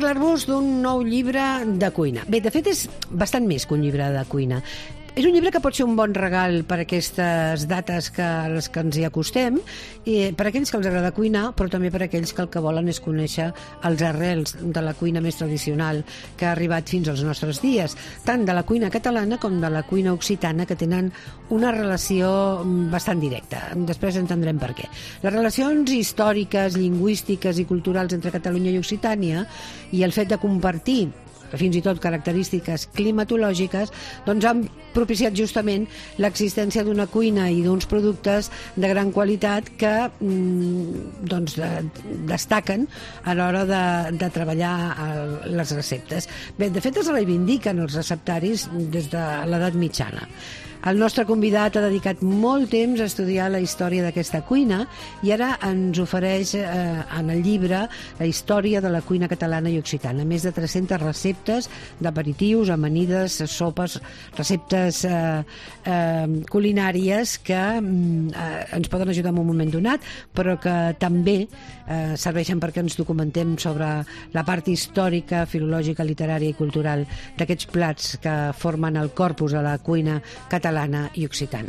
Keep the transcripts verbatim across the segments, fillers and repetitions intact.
parlar-vos d'un nou llibre de cuina. Bé, de fet, és bastant més que un llibre de cuina. És un llibre que pot ser un bon regal per aquestes dates que, a les que ens hi acostem, i per aquells que els agrada cuinar, però també per aquells que el que volen és conèixer els arrels de la cuina més tradicional que ha arribat fins als nostres dies, tant de la cuina catalana com de la cuina occitana, que tenen una relació bastant directa. Després entendrem per què. Les relacions històriques, lingüístiques i culturals entre Catalunya i Occitània i el fet de compartir fins i tot característiques climatològiques, doncs han propiciat justament l'existència d'una cuina i d'uns productes de gran qualitat que doncs, destaquen a l'hora de, de treballar les receptes. Bé, de fet es reivindiquen els receptaris des de l'edat mitjana. El nostre convidat ha dedicat molt temps a estudiar la història d'aquesta cuina i ara ens ofereix eh, en el llibre la història de la cuina catalana i occitana. Més de tres-centes receptes d'aperitius, amanides, sopes, receptes eh, eh, culinàries que eh, ens poden ajudar en un moment donat, però que també eh, serveixen perquè ens documentem sobre la part històrica, filològica, literària i cultural d'aquests plats que formen el corpus de la cuina catalana i occitana.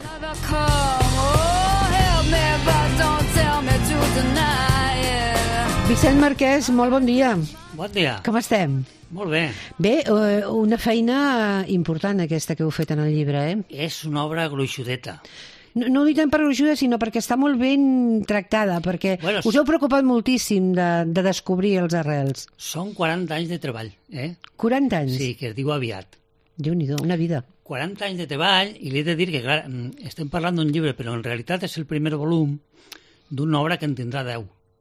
Vicent Marquès, molt bon dia. Bon dia. Com estem? Molt bé. Bé, una feina important aquesta que heu fet en el llibre, eh? És una obra gruixudeta. No, no ho dic tant per gruixuda, sinó perquè està molt ben tractada, perquè bueno, us heu preocupat moltíssim de, de descobrir els arrels. Són quaranta anys de treball, eh? quaranta anys? Sí, que es diu aviat. Déu-n'hi-do, una vida. quaranta anys de treball, i li he de dir que, clar, estem parlant d'un llibre, però en realitat és el primer volum d'una obra que en tindrà deu.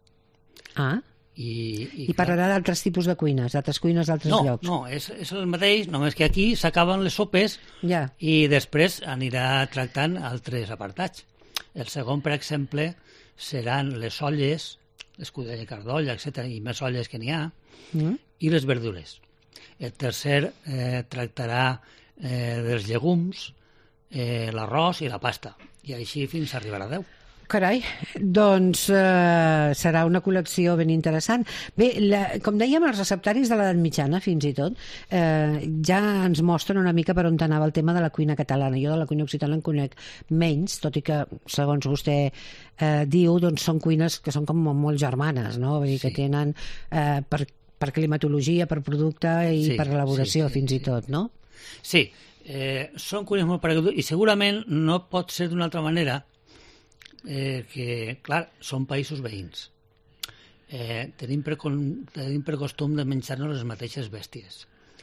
Ah, i, i, i parlarà d'altres tipus de cuines, d'altres cuines d'altres no, llocs. No, és, és el mateix, només que aquí s'acaben les sopes ja. I després anirà tractant altres apartats. El segon, per exemple, seran les olles, l'escudella cardolla, etcètera, i més olles que n'hi ha, mm. i les verdures. El tercer eh, tractarà eh, dels llegums, eh, l'arròs i la pasta. I així fins a arribar a deu. Carai, doncs eh, serà una col·lecció ben interessant. Bé, la, com dèiem, els receptaris de l'edat mitjana, fins i tot, eh, ja ens mostren una mica per on anava el tema de la cuina catalana. Jo de la cuina occitana en conec menys, tot i que, segons vostè eh, diu, doncs són cuines que són com molt germanes, no? Vull dir que sí. tenen eh, per, per climatologia, per producte i sí, per elaboració, sí, sí, fins sí. i tot, no? Sí, eh, són cuines molt paregudes i segurament no pot ser d'una altra manera eh, que, clar, són països veïns. Eh, tenim, per, tenim per costum de menjar-nos les mateixes bèsties.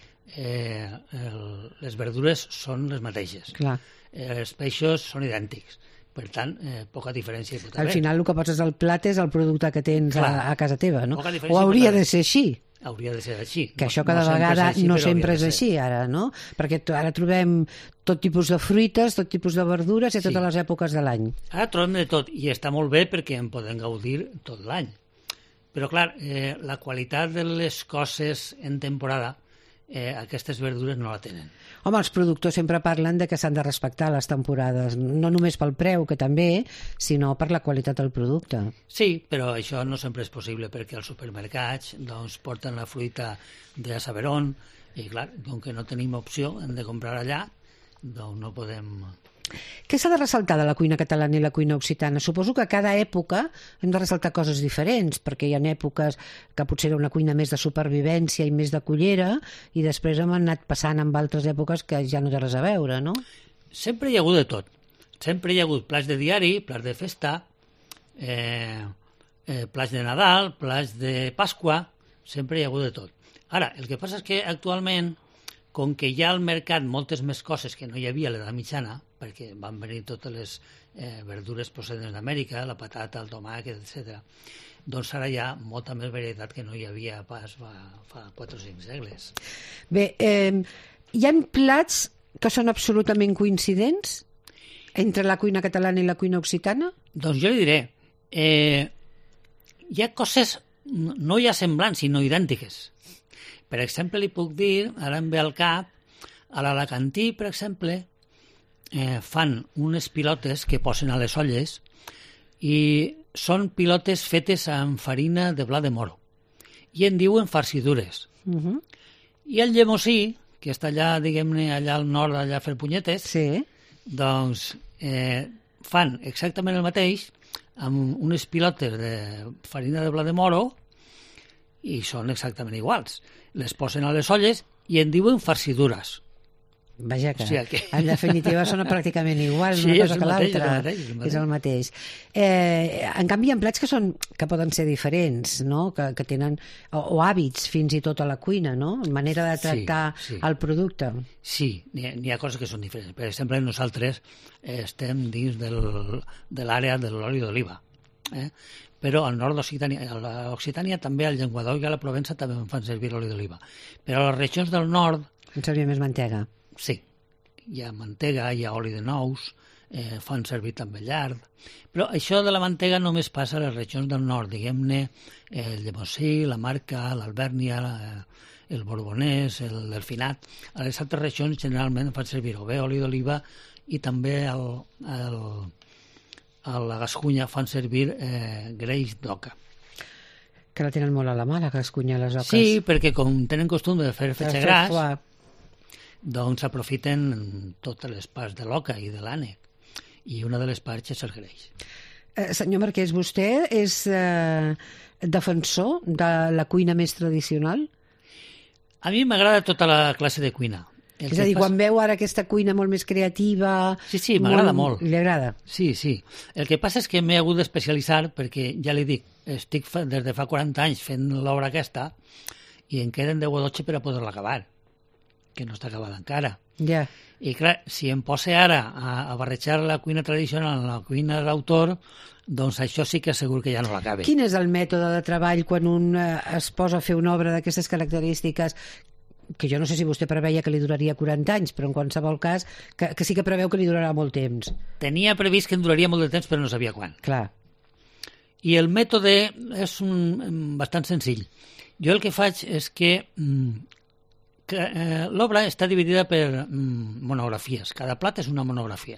Eh, el, les verdures són les mateixes. Clar. Eh, els peixos són idèntics. Per tant, eh, poca diferència hi pot haver. Al final el que poses al plat és el producte que tens a, a casa teva, no? O hauria de ser així. Hauria de ser així. Que això cada no vegada així, no sempre és així, ara, no? Perquè ara trobem tot tipus de fruites, tot tipus de verdures i a totes sí. les èpoques de l'any. Ara trobem de tot, i està molt bé perquè en podem gaudir tot l'any. Però, clar, eh, la qualitat de les coses en temporada, eh, aquestes verdures no la tenen. Home, els productors sempre parlen de que s'han de respectar les temporades, no només pel preu, que també, sinó per la qualitat del producte. Sí, però això no sempre és possible perquè els supermercats doncs, porten la fruita de Saberon i, clar, com que no tenim opció, hem de comprar allà, doncs no podem... Què s'ha de ressaltar de la cuina catalana i la cuina occitana? Suposo que a cada època hem de ressaltar coses diferents, perquè hi ha èpoques que potser era una cuina més de supervivència i més de cullera, i després hem anat passant amb altres èpoques que ja no té res a veure, no? Sempre hi ha hagut de tot. Sempre hi ha hagut plats de diari, plats de festa, eh, eh, plats de Nadal, plats de Pasqua, sempre hi ha hagut de tot. Ara, el que passa és que actualment, com que hi ha al mercat moltes més coses que no hi havia a l'edat mitjana, perquè van venir totes les eh, verdures procedents d'Amèrica, la patata, el tomàquet, etcètera, doncs ara hi ha molta més varietat que no hi havia pas fa, fa quatre o cinc segles. Bé, eh, hi ha plats que són absolutament coincidents entre la cuina catalana i la cuina occitana? Doncs jo li diré, eh, hi ha coses, no hi ha semblants, sinó idèntiques. Per exemple, li puc dir, ara em ve al cap, a l'Alacantí, per exemple, eh, fan unes pilotes que posen a les olles i són pilotes fetes amb farina de blat de moro i en diuen farcidures. Uh-huh. I el llemosí, que està allà, diguem-ne, allà al nord, allà a fer punyetes, Sí. doncs eh, fan exactament el mateix amb unes pilotes de farina de blat de moro i són exactament iguals. Les posen a les olles i en diuen farcidures. Vaja, que, O sigui que- en definitiva són pràcticament iguals, Sí, una és cosa el que mateix, l'altra. és el mateix, és el mateix. És el mateix. Eh, en canvi, hi ha plats que, són, que poden ser diferents, no? que, que tenen, o, o hàbits fins i tot a la cuina, no? Manera de tractar Sí, sí. el producte. Sí, n'hi ha, n'hi ha coses que són diferents. Per exemple, nosaltres eh, estem dins del, de l'àrea de l'oli d'oliva. Eh? Però al nord d'Occitània, a l'Occitània també, al Llenguadoc i a la Provença també en fan servir oli d'oliva. Però a les regions del nord, En servia més mantega. sí, hi ha mantega, hi ha oli de nous, eh, fan servir també llard. Però això de la mantega només passa a les regions del nord, diguem-ne, el Llemosí, la Marca, l'Albèrnia, la, el Borbonès, el Delfinat. A les altres regions generalment fan servir o bé oli d'oliva i també el, el, a la Gascunya fan servir eh, greix d'oca. Que la tenen molt a la mà, la cascunya, les oques. Sí, perquè com tenen costum de fer Per fetge fer gras, foie. doncs aprofiten totes les parts de l'oca i de l'ànec. I una de les parts és el greix. Eh, senyor Marquès, vostè és eh, defensor de la cuina més tradicional? A mi m'agrada tota la classe de cuina. El És que a dir, passa- quan veu ara aquesta cuina molt més creativa... Sí, sí, m'agrada molt. Li agrada? Sí, sí. El que passa és que m'he hagut d'especialitzar perquè, ja li dic, estic fa, des de fa quaranta anys fent l'obra aquesta i em queden deu o dotze per a poder-la acabar, que no està acabada encara. Ja. I clar, si em posa ara a, a barrejar la cuina tradicional amb la cuina d'autor, doncs això sí que segur que ja no l'acabe. Quin és el mètode de treball quan un eh, es posa a fer una obra d'aquestes característiques, que jo no sé si vostè preveia que li duraria quaranta anys, però en qualsevol cas que, que sí que preveu que li durarà molt temps. Tenia previst que em duraria molt de temps, però no sabia quan. Clar. I el mètode és un, bastant senzill. Jo el que faig és que, mm, que eh, l'obra està dividida per mm, monografies. Cada plat és una monografia.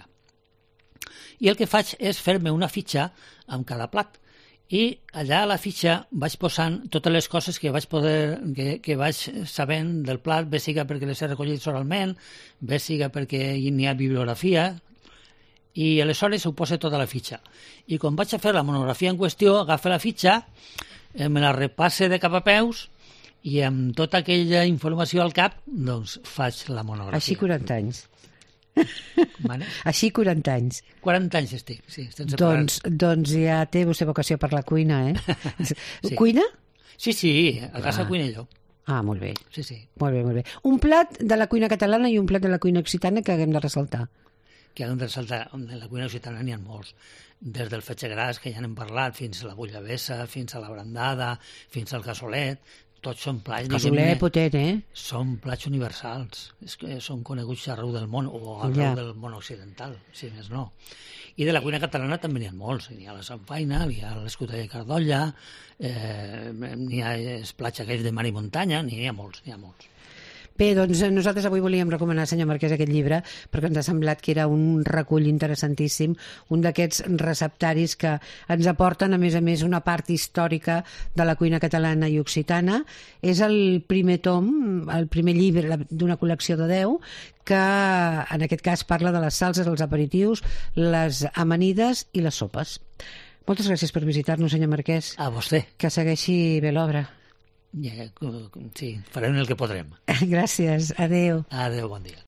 I el que faig és fer-me una fitxa amb cada plat. I allà a la fitxa vaig posant totes les coses que vaig poder, que, que vaig sabent del plat, bé siga perquè les he recollit oralment, bé siga perquè n'hi ha bibliografia, i aleshores ho poso tota la fitxa. I quan vaig a fer la monografia en qüestió, agafo la fitxa, eh, me la repasse de cap a peus, i amb tota aquella informació al cap, doncs faig la monografia. Així quaranta anys. Vale? Així quaranta anys. quaranta anys estic, sí, sense Doncs, doncs ja té vostè vocació per la cuina, eh? Sí. Cuina? Sí, sí, a casa Ah. cuine jo. Ah, molt bé. Sí, sí. Molt bé, molt bé. Un plat de la cuina catalana i un plat de la cuina occitana que haguem de ressaltar. Que han de ressaltar, en la cuina occitana n'hi ha molts. Des del fetge gras, que ja n'hem parlat, fins a la bullabessa, fins a la brandada, fins al casolet, tots són plats, Casoler diguem-ne, potent, eh? són plats universals. És que són coneguts arreu del món, o arreu Ja. del món occidental, si més no. I de la cuina catalana també n'hi ha molts. N'hi ha la samfaina, n'hi ha l'escutella de cardolla, eh, n'hi ha els plats aquells de mar i muntanya, n'hi ha molts, n'hi ha molts. Bé, doncs nosaltres avui volíem recomanar, senyor Marquès, aquest llibre, perquè ens ha semblat que era un recull interessantíssim, un d'aquests receptaris que ens aporten, a més a més, una part històrica de la cuina catalana i occitana. És el primer tom, el primer llibre d'una col·lecció de deu, que en aquest cas parla de les salses, els aperitius, les amanides i les sopes. Moltes gràcies per visitar-nos, senyor Marquès. A vostè. Que segueixi bé l'obra. Ja, sí, farem el que podrem. Gràcies, adeu. Adéu, bon dia.